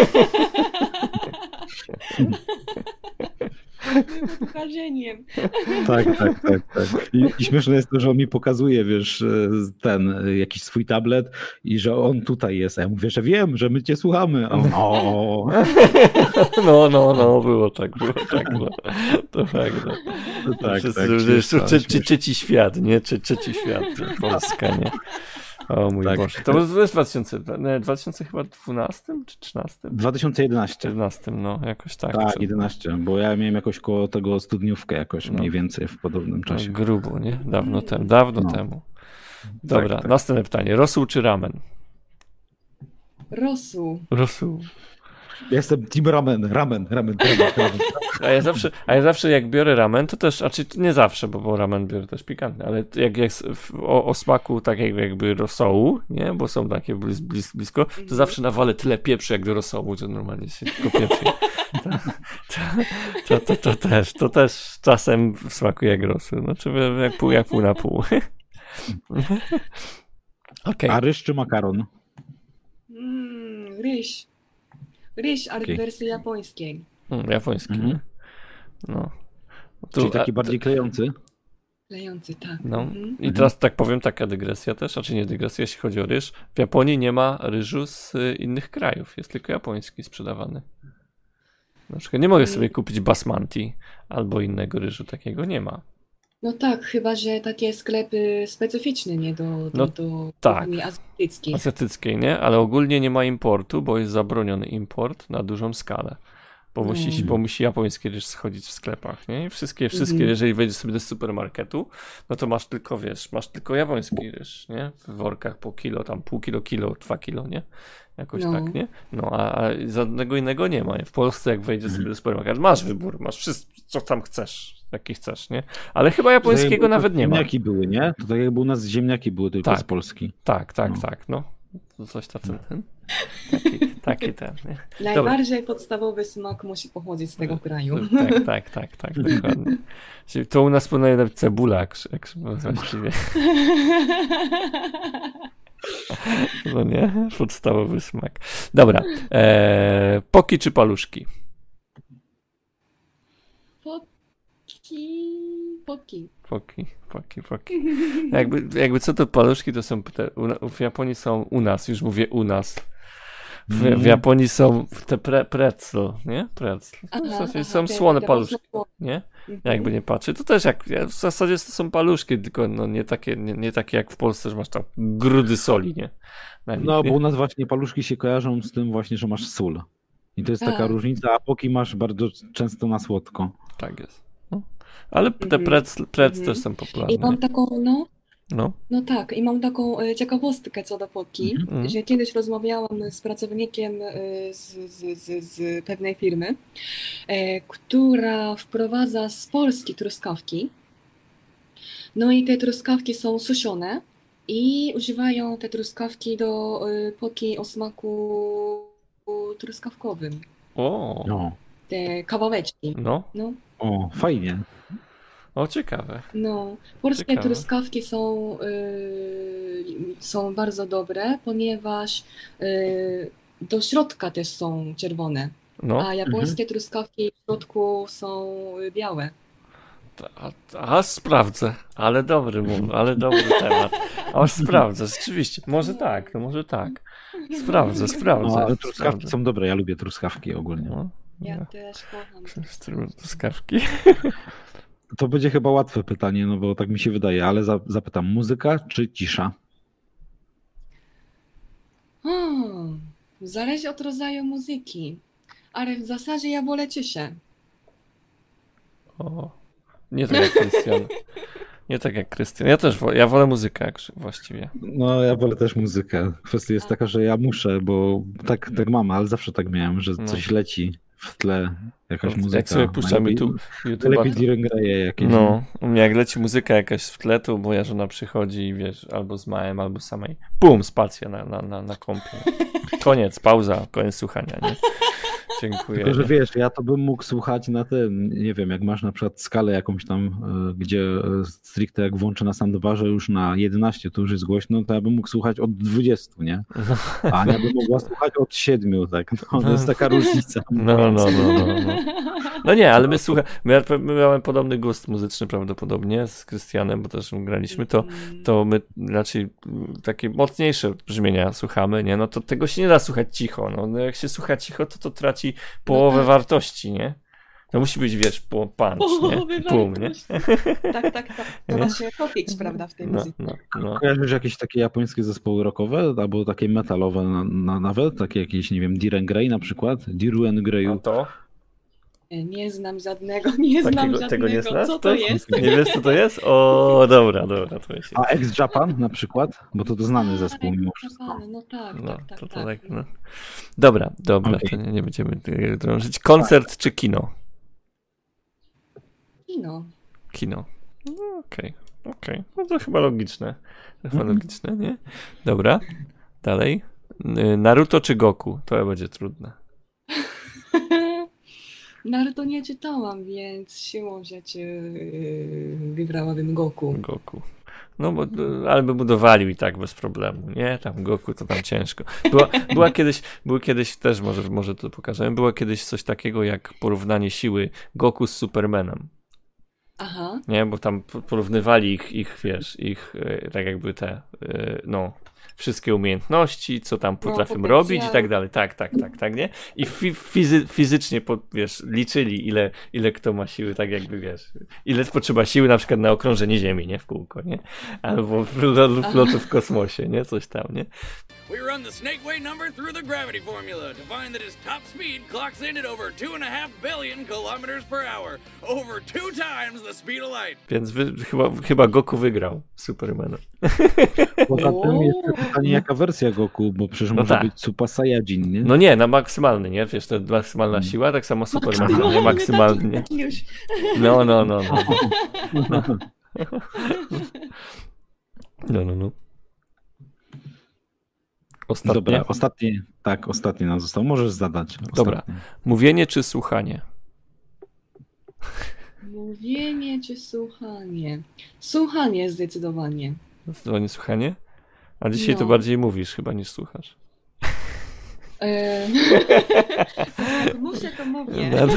Pokażeniem. Tak, tak, tak, tak. I, I śmieszne jest to, że on mi pokazuje, wiesz, ten e, jakiś swój tablet i że on tutaj jest. A ja mówię, że wiem, że my cię słuchamy. A on, o, No, no, no, było tak, było tak, było. To prawda. tak, Wszyscy, tak. że- śmieszne, że- cze- cze- śmieszne. Trzeci świat, nie? Cze- Trzeci świat, Polska, nie? O mój Tak. Boże. To było w dwa tysiące, nie, dwa tysiące chyba dwunastym czy trzynastym? dwa tysiące jedenasty. czternastym, no, jakoś tak. Tak, Przed- jedenaście, bo ja miałem jakoś koło tego studniówkę jakoś No. mniej więcej w podobnym no, czasie. grubo, nie? Dawno temu, dawno No. temu. Dobra, tak. następne pytanie. Rosół czy ramen? Rosół. Rosół. Ja jestem team ramen, ramen, ramen, ramen, ramen. A ja zawsze, a ja zawsze jak biorę ramen, to też, a czy nie zawsze, bo, bo ramen biorę też pikantny, ale jak, jak w, o, o smaku tak jak, jakby rosołu, nie, bo są takie blis, blis, blisko, to zawsze nawalę tyle pieprzu jak do rosołu, że normalnie się tylko pieprzy. To, to, to, to, to też, to też czasem smakuje jak rosół, znaczy jak pół, jak pół na pół. Okay. A ryż czy makaron? Mm, ryż. Ryż, ale Okej. w wersji japońskiej. Mm, japoński, Mhm. nie? No. Tu, Czyli taki a, bardziej klejący? Klejący, tak. No Mhm. i teraz tak powiem, taka dygresja też, a czy nie dygresja, jeśli chodzi o ryż. W Japonii nie ma ryżu z y, innych krajów, jest tylko japoński sprzedawany. Na przykład nie mogę sobie kupić basmati albo innego ryżu, takiego nie ma. No tak, chyba że takie sklepy specyficzne, nie do, do, No do tak. kuchni azjatyckich. Azjatyckiej, nie? Ale ogólnie nie ma importu, bo jest zabroniony import na dużą skalę. Bo musi, Mm. bo musi japoński ryż schodzić w sklepach, nie? I wszystkie, wszystkie, Mhm. jeżeli wejdziesz sobie do supermarketu, no to masz tylko, wiesz, masz tylko japoński ryż, nie? W workach po kilo, tam pół kilo, kilo, dwa kilo, nie? Jakoś No. tak, nie? No, a, a żadnego innego nie ma, nie? W Polsce jak wejdziesz sobie do supermarketu, masz wybór, masz wszystko, co tam chcesz, jaki chcesz, nie? Ale chyba japońskiego Tutaj nawet nie ma. Ziemniaki były, nie? To tak jakby u nas ziemniaki były tylko Tak. z Polski. Tak, tak, No. tak, no. To coś tacy, ten, taki, taki ten, nie? Najbardziej podstawowy smak musi pochodzić z tego kraju. Tak, tak, tak, tak, dokładnie. Czyli to u nas powinna nawet cebula, jak, jak właściwie. No nie, podstawowy smak. Dobra, eee, poki czy paluszki? Poki, poki. Poki, poki, poki. Jakby, jakby co to paluszki, to są, te, u, w Japonii są, u nas, już mówię u nas, w, w Japonii są te pre, pretzel, nie? Pretzel. Aha, W zasadzie aha, są te- słone te paluszki, mocno- nie? Mhm. Jakby nie patrzy, to też jak, w zasadzie to są paluszki, tylko no nie takie, nie, nie takie jak w Polsce, że masz tam grudy soli, nie? Na nich, No, nie? bo u nas właśnie paluszki się kojarzą z tym właśnie, że masz sól. I to jest taka Tak. różnica, a poki masz bardzo często na słodko. Tak jest. No. Ale te Mhm. pretzel, pretzel Mhm. też są I popularne. mam taką, no, No. no tak, i mam taką e, ciekawostkę co do poki, Mhm. że kiedyś rozmawiałam z pracownikiem e, z, z, z, z pewnej firmy, e, która wprowadza z Polski truskawki. No i te truskawki są suszone i używają te truskawki do e, poki o smaku truskawkowym. O, No, Te kawałeczki. no. No, o, fajnie. O, ciekawe. no. Polskie Ciekawe. truskawki są, y, są bardzo dobre, ponieważ y, do środka też są czerwone, No. a japońskie truskawki w środku są y, białe. A, a sprawdzę, ale dobry mów, ale dobry temat. A sprawdzę, rzeczywiście. Może tak, no może tak. Sprawdzę, sprawdzę. No, ale truskawki sprawdzę. są dobre, ja lubię truskawki ogólnie. No, Ja no. też kocham. Truskawki. To będzie chyba łatwe pytanie, no bo tak mi się wydaje, ale za, zapytam, muzyka czy cisza? Hmm, zależy od rodzaju muzyki, ale w zasadzie ja wolę ciszę. O, nie tak jak Krystian. Nie tak jak Krystian. Ja też wolę, ja wolę muzykę jak właściwie. No, ja wolę też muzykę. Kwestia jest taka, że ja muszę, bo tak, tak mam, ale zawsze tak miałem, że No. coś leci w tle, jakaś Jak muzyka. sobie puszczamy tu YouTube'a, Lepiej to- Direngraje jakieś. no, u mnie jak leci muzyka jakaś w tle, to moja żona przychodzi i wiesz, albo z małym, albo samej. Bum, spacja na, na, na, na kompie. Koniec, pauza, koniec słuchania, nie? Dziękuję. Tylko, że nie? wiesz, ja to bym mógł słuchać na tym, nie wiem, jak masz na przykład skalę jakąś tam, y, gdzie y, stricte jak włączę na soundbarze już na jedenaście, to już jest głośno, to ja bym mógł słuchać od dwudziestu, nie? A Ania by mogła słuchać od siedmiu, tak? No, to jest taka różnica. No, no, no, no, no. No nie, ale my słuchaj, my, my mamy podobny gust muzyczny prawdopodobnie z Krystianem, bo też graliśmy, to, to my raczej mm, takie mocniejsze brzmienia słuchamy, nie? No to tego się nie da słuchać cicho, no, no jak się słucha cicho, to to traci połowę tak. wartości, nie? To musi być, wiesz, po- punch, Połowy nie? Boom, nie? wartości. Tak, tak, tak. To Nie? ma się topić, prawda, w tej No, muzyce. no, no. Kojarzysz jakieś takie japońskie zespoły rockowe, albo takie metalowe na, na, nawet, takie jakieś, nie wiem, Diren Grey na przykład, Diru and A Greyu. to? nie znam żadnego, nie znam Takiego, żadnego. tego nie znasz? Co to jest? Nie wiesz, co to jest? O, dobra, dobra, to jest. A ex-Japan na przykład? Bo to, to znany zespół mimo A, wszystko. Japan, No tak, No, tak, tak, to, to tak. tak no. Dobra, dobra, Okej. to nie, nie będziemy tego drążyć. Koncert czy kino? Kino. Kino. No, Okej, okej. No to chyba logiczne. To chyba Mhm. logiczne, nie? Dobra, dalej. Y, Naruto czy Goku? To będzie trudne. Naruto nie czytałam, więc siłą rzeczy yy, wybrałabym Goku. Goku. No bo, ale by budowali i tak bez problemu, nie? Tam Goku to tam ciężko. Była, była kiedyś, były kiedyś też, może, może to pokażemy, było kiedyś coś takiego jak porównanie siły Goku z Supermanem, Aha. nie? Bo tam po- porównywali ich, ich wiesz, ich e, tak jakby te, e, no, wszystkie umiejętności, co tam potrafią potencjał. robić i tak dalej. Tak, tak, tak, tak, nie? I fi, fizy, fizycznie, po, wiesz, liczyli ile, ile kto ma siły, tak jakby, wiesz, ile potrzeba siły na przykład na okrążenie Ziemi, nie? W kółko, nie? Albo w lub Aha. lotu w kosmosie, nie? Coś tam, nie? We run the snake weight number through the gravity formula to find that his top speed clocks in at over two and a half billion kilometers per hour, over two times the speed of light. Więc wy, chyba, chyba Goku wygrał Supermanem. Poza tym O. jest pytanie, jaka wersja Goku, bo przecież No może tak. być Super Saiyajin, nie? No nie, na maksymalny, nie? Wiesz, to maksymalna Hmm. siła, tak samo Superman, nie? Maksymalny, Maksymalnie. taki- taki już. No, no, no, no. No, no, no. Ostatnie. Dobra, ostatnie, tak, ostatnie nam zostało. Możesz zadać. Dobra. Ostatnie. Mówienie czy słuchanie? Mówienie czy słuchanie? Słuchanie zdecydowanie. Zdecydowanie słuchanie? A dzisiaj to No. bardziej mówisz chyba niż słuchasz. Eee, jak muszę, to mówię. No,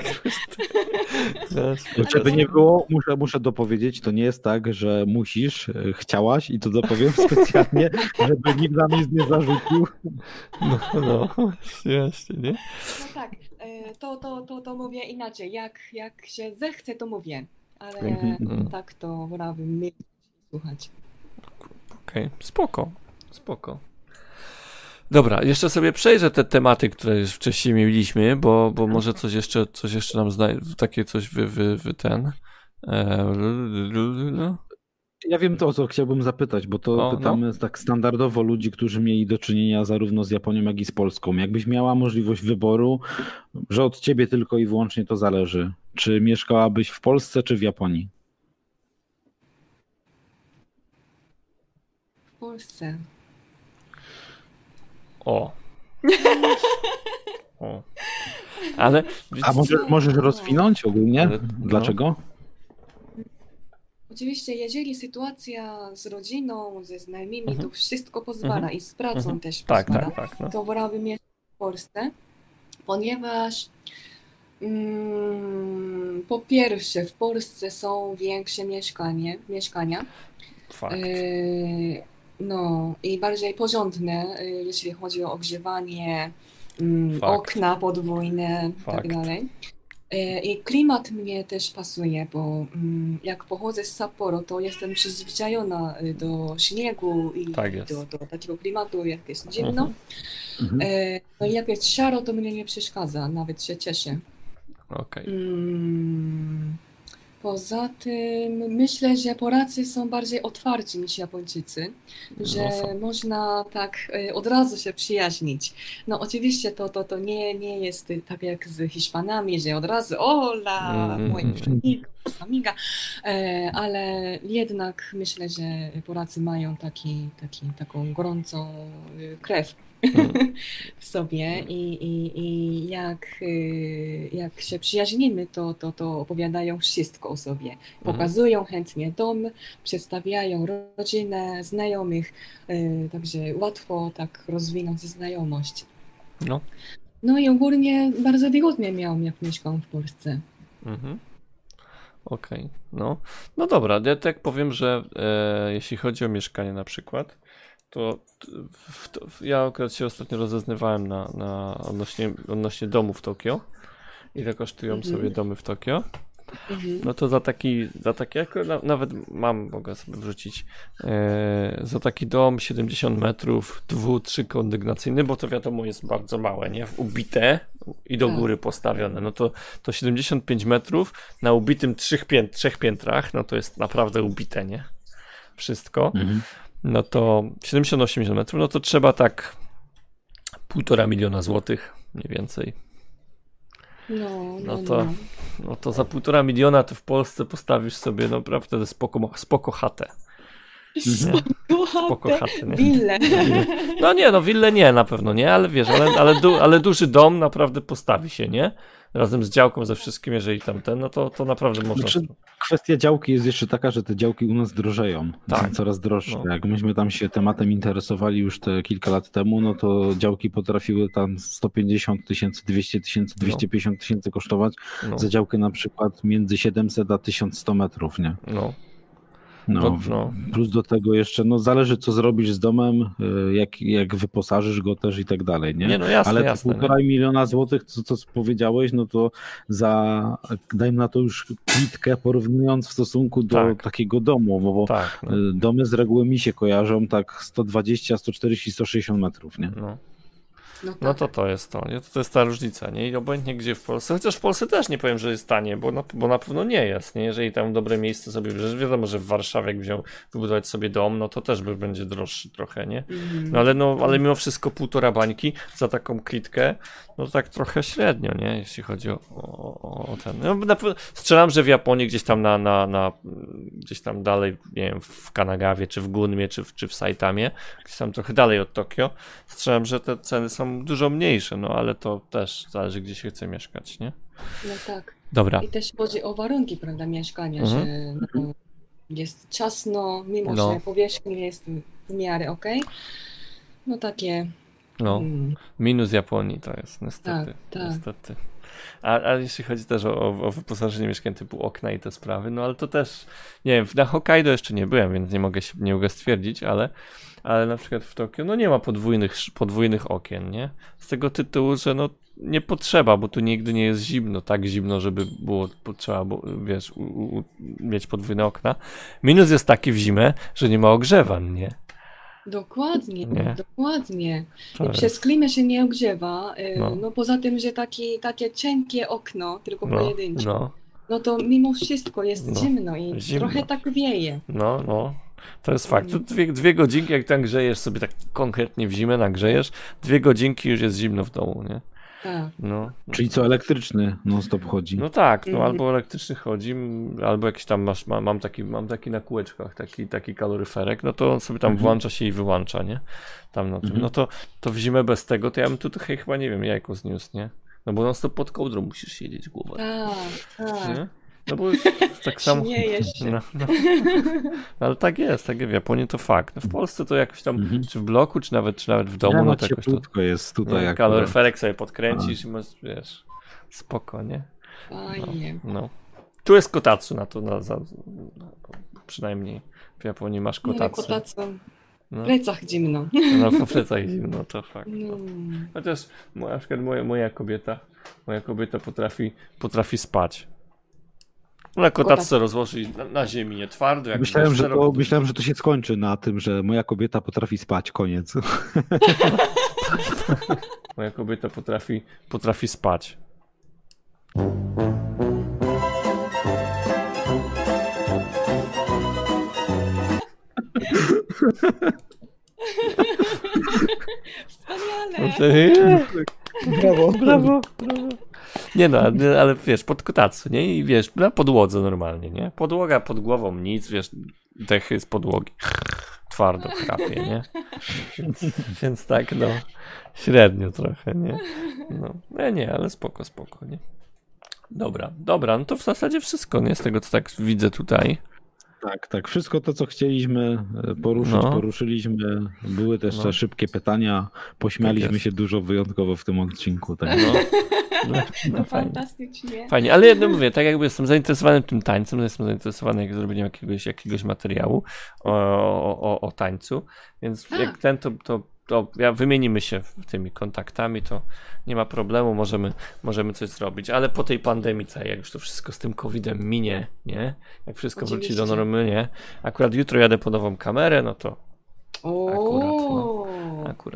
no, Bo żeby nie było, muszę, muszę dopowiedzieć, to nie jest tak, że musisz, e, chciałaś i to dopowiem specjalnie, żeby nikt nam nic nie zarzucił. no, no, właśnie, nie? No tak, e, to, to, to, to mówię inaczej. Jak, jak się zechce, to mówię. Ale Mhm. tak to wolałabym mieć słuchać. Okej, spoko, spoko. Dobra, jeszcze sobie przejrzę te tematy, które już wcześniej mieliśmy, bo, bo może coś jeszcze, coś jeszcze nam zna, takie coś wy, wy, wy ten. E, no. Ja wiem to, o co chciałbym zapytać, bo to O, no. pytamy tak standardowo ludzi, którzy mieli do czynienia zarówno z Japonią, jak i z Polską. Jakbyś miała możliwość wyboru, że od ciebie tylko i wyłącznie to zależy, czy mieszkałabyś w Polsce, czy w Japonii? W Polsce. O. O. Ale. A może, możesz rozwinąć ogólnie? Ale- Dlaczego? Oczywiście, jeżeli sytuacja z rodziną, ze znajomymi, Mhm. to wszystko pozwala Mhm. i z pracą Mhm. też Tak, pozwala, tak, tak. No. to wolałabym mieszkać w Polsce, ponieważ mm, po pierwsze w Polsce są większe mieszkanie, mieszkania, Fakt. e, no i bardziej porządne, e, jeśli chodzi o ogrzewanie, mm, Fakt. okna podwójne i Fakt. tak dalej. E, I klimat mnie też pasuje, bo mm, jak pochodzę z Sapporo, to jestem przyzwyczajona y, do śniegu i Tak jest. do, do takiego klimatu, jak jest zimno. Mhm. Mhm. E, No i jak jest szaro, to mnie nie przeszkadza, nawet się cieszę. Okej. Mm, Poza tym myślę, że Polacy są bardziej otwarci niż Japończycy, że No są. można tak e, od razu się przyjaźnić. No oczywiście to, to, to nie, nie jest y, tak jak z Hiszpanami, że od razu hola, Mm, mój mm, amigo, amiga, e, ale jednak myślę, że Polacy mają taki, taki, taką gorącą y, krew Mm. w sobie i, i, i jak, y, jak się przyjaźnimy, to, to, to opowiadają wszystko o sobie. Pokazują chętnie dom, przedstawiają rodzinę, znajomych, y, także łatwo tak rozwinąć znajomość. No. No i ogólnie bardzo wygodnie miałam, jak mieszkałam w Polsce. Mhm. Okej, no. No dobra, ja tak powiem, że e, jeśli chodzi o mieszkanie na przykład, to, t- w, to w, ja akurat się ostatnio rozeznawałem na, na odnośnie, odnośnie domu w Tokio. Ile kosztują Mhm. sobie domy w Tokio? Mhm. No to za taki, za taki jak na, nawet mam, mogę sobie wrzucić, e, za taki dom siedemdziesiąt metrów, dwu, trzy kondygnacyjny, bo to wiadomo jest bardzo małe, nie? Ubite, i do Tak. góry postawione, no to, to siedemdziesiąt pięć metrów na ubitym trzech, pię trzech piętrach, no to jest naprawdę ubite, nie? Wszystko. Mhm. No to siedemdziesiąt osiemdziesiąt metrów, no to trzeba tak półtora miliona złotych, mniej więcej. No, No no, to, no. no to za półtora miliona to w Polsce postawisz sobie no naprawdę spoko, spoko chatę. Spoko Spoko chatę. chatę, nie? Willę. No nie, no willę nie, na pewno nie, ale wiesz, ale, ale, du, ale duży dom naprawdę postawi się, nie? Razem z działką, ze wszystkim, jeżeli tam ten, no to, to naprawdę można... Znaczy, kwestia działki jest jeszcze taka, że te działki u nas drożeją. Tak. Są coraz droższe. No. Jak myśmy tam się tematem interesowali już te kilka lat temu, no to działki potrafiły tam sto pięćdziesiąt tysięcy, dwieście tysięcy, dwieście pięćdziesiąt tysięcy kosztować. No, Za działkę na przykład między siedemset a tysiąc sto metrów, nie? no, No, To- no. Plus do tego jeszcze, no zależy co zrobisz z domem, y, jak, jak wyposażysz go też i tak dalej, nie? nie no jasne, Ale te jasne. półtora miliona złotych, co, co powiedziałeś, no to za, dajmy na to już klitkę, porównując w stosunku do Tak. takiego domu, bo, bo Tak, no, y, domy z reguły mi się kojarzą tak sto dwadzieścia, sto czterdzieści, sto sześćdziesiąt metrów, nie? no. No, tak. No to to jest to, nie? To, to jest ta różnica, nie? I obojętnie gdzie w Polsce, chociaż w Polsce też nie powiem, że jest tanie, bo na, bo na pewno nie jest, nie? Jeżeli tam dobre miejsce sobie bierzesz, wiadomo, że w Warszawie jak wziął wybudować sobie dom, no to też by będzie droższy trochę, nie? Mhm. No ale no, ale mimo wszystko półtora bańki za taką klitkę, no tak trochę średnio, nie? Jeśli chodzi o, o, o ten. No, na pewno strzelam, że w Japonii gdzieś tam na, na, na gdzieś tam dalej, nie wiem, w Kanagawie, czy w Gunmie, czy w, czy w Saitamie, gdzieś tam trochę dalej od Tokio, strzelam, że te ceny są dużo mniejsze, no ale to też zależy, gdzie się chce mieszkać, nie? No tak. Dobra. I też chodzi o warunki, prawda, mieszkania, Mhm. że no, jest ciasno, mimo No. że powierzchnia jest w miarę okej. No takie. No, mm, minus Japonii to jest, niestety. Tak, tak. niestety. A, a jeśli chodzi też o, o, o wyposażenie mieszkań typu okna i te sprawy, no ale to też, nie wiem, na Hokkaido jeszcze nie byłem, więc nie mogę, się, nie mogę stwierdzić, ale, ale na przykład w Tokio, no nie ma podwójnych, podwójnych okien, nie? Z tego tytułu, że no nie potrzeba, bo tu nigdy nie jest zimno, tak zimno, żeby było potrzeba, bo, wiesz, u, u, mieć podwójne okna. Minus jest taki w zimę, że nie ma ogrzewań, nie? dokładnie, Nie. dokładnie. To I jest- przez klimę się nie ogrzewa. y, No. No. poza tym, że taki, takie cienkie okno, tylko no, pojedyncze. no. No to mimo wszystko jest No. zimno i Zimno. trochę tak wieje. No, no. To jest fakt. To dwie, dwie godzinki, jak tam grzejesz sobie tak konkretnie w zimę nagrzejesz, dwie godzinki już jest zimno w domu, nie? Tak. No. Czyli co, elektryczny non-stop chodzi. No tak, no Mhm. albo elektryczny chodzi, m, albo jakiś tam masz, ma, mam taki, mam taki na kółeczkach, taki, taki kaloryferek, no to on sobie tam Mhm. włącza się i wyłącza, nie? Tam na tym. Mhm. No to, to w zimę bez tego, to ja bym tu trochę chyba, nie wiem, jajko zniósł, nie? No bo non stop pod kołdrą musisz siedzieć głowę, Tak, tak. nie? No bo tak samo... Śmiejesz się. No, no. Ale tak jest, tak jest, w Japonii to fakt. No w Polsce to jakoś tam, Mhm. czy w bloku, czy nawet, czy nawet w domu, Ja, no no to jakoś to... cieplutko jest tutaj. Nie, jak kaloryferek sobie podkręcisz i masz, wiesz, spoko, nie? Fajnie. No. Tu jest kotatsu na to, na, za, przynajmniej w Japonii masz No, kotatsu. kotacą. No, W plecach zimno. no po plecach zimno, to fakt. No. Chociaż moja, na przykład moja, moja kobieta, moja kobieta potrafi, potrafi spać. Na kotatce rozłoży na, na ziemi, nie twardo. Jak Myślałem, wiesz, że zero- to, myślałem, że to się skończy na tym, że moja kobieta potrafi spać, koniec. Moja kobieta potrafi, potrafi spać. Wspaniale. Brawo, Brawo, brawo. Nie no, ale, ale wiesz, pod kotatsu, nie? I wiesz, na podłodze normalnie, nie? Podłoga pod głową, nic, wiesz, dechy z podłogi. Twardo chrapie, nie? Więc, więc tak, no, średnio trochę, nie? No, nie, nie, ale spoko, spoko, nie? Dobra, dobra, no to w zasadzie wszystko, nie? Z tego, co tak widzę tutaj. Tak, tak. Wszystko to, co chcieliśmy e, poruszyć, No. poruszyliśmy. Były też No. te szybkie pytania. Pośmialiśmy Tak jest. się dużo wyjątkowo w tym odcinku. Tak. No, no, No no fajnie. fantastycznie. Fajnie, ale jedno mówię, tak jakby jestem zainteresowany tym tańcem, jestem zainteresowany jak zrobieniem jakiegoś, jakiegoś materiału o, o, o tańcu, więc jak ten, to, to, to ja wymienimy się tymi kontaktami, to nie ma problemu, możemy, możemy coś zrobić, ale po tej pandemii całej, jak już to wszystko z tym kowidem minie, nie? Jak wszystko wróci do Oczywiście. normy, nie? Akurat jutro jadę po nową kamerę, no to O, Akurat, no. akurat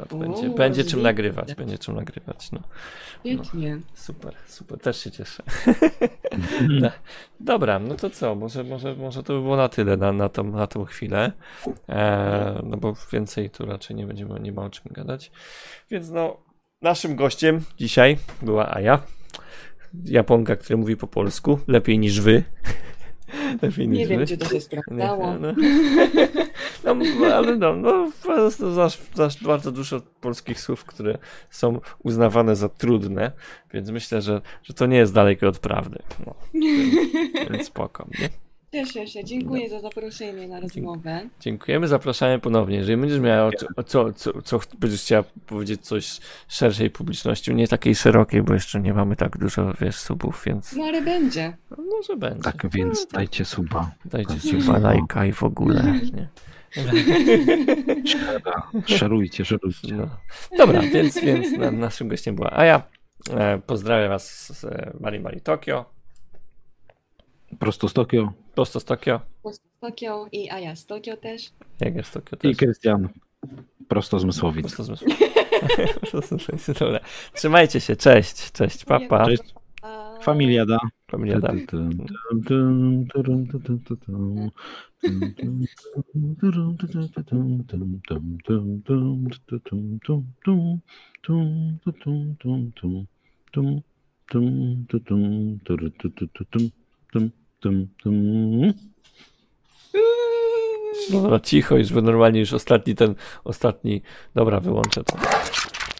Będzie, O, będzie czym rozumiem. nagrywać, będzie czym nagrywać. No. Świetnie. Super, super, też się cieszę. No, dobra, no to co, może, może, może to by było na tyle na, na, tą, na tą chwilę, e, no bo więcej tu raczej nie będziemy, nie ma o czym gadać. Więc no, naszym gościem dzisiaj była Aja, Japonka, która mówi po polsku, lepiej niż wy. Lepiej niż Nie wiem, wy. czy to się sprawdzało. Nie, no, no, ale no, no znasz, znasz bardzo dużo polskich słów, które są uznawane za trudne, więc myślę, że, że to nie jest daleko od prawdy. No, więc, więc spoko, nie? Cieszę się, dziękuję za zaproszenie na rozmowę. Dziękujemy, zapraszamy ponownie. Jeżeli będziesz miała o, o co, co, co będziesz chciała powiedzieć coś szerszej publiczności, nie takiej szerokiej, bo jeszcze nie mamy tak dużo, wiesz, subów, więc No ale będzie. no, może będzie. Tak więc dajcie suba. Dajcie dajcie suba, suba. lajka i w ogóle. Nie? Szerujcie, szerujcie. No. Dobra, więc, więc na, naszym gościem była Aja. E, pozdrawiam was z e, Mari Mari Tokio. Prosto z Tokio. Prosto z Tokio. Prosto z Tokio i Aja z Tokio też. Jak jest Tokio I też. Krystian. Prosto z Mysłowic. Prosto z Mysłowic. Prosto z Mysłowic. Dobra. Trzymajcie się, cześć, cześć, papa. Cześć. A... Familiada. Familiada. Dobra, cicho już, bo normalnie już ostatni ten, ostatni, dobra, wyłączę to.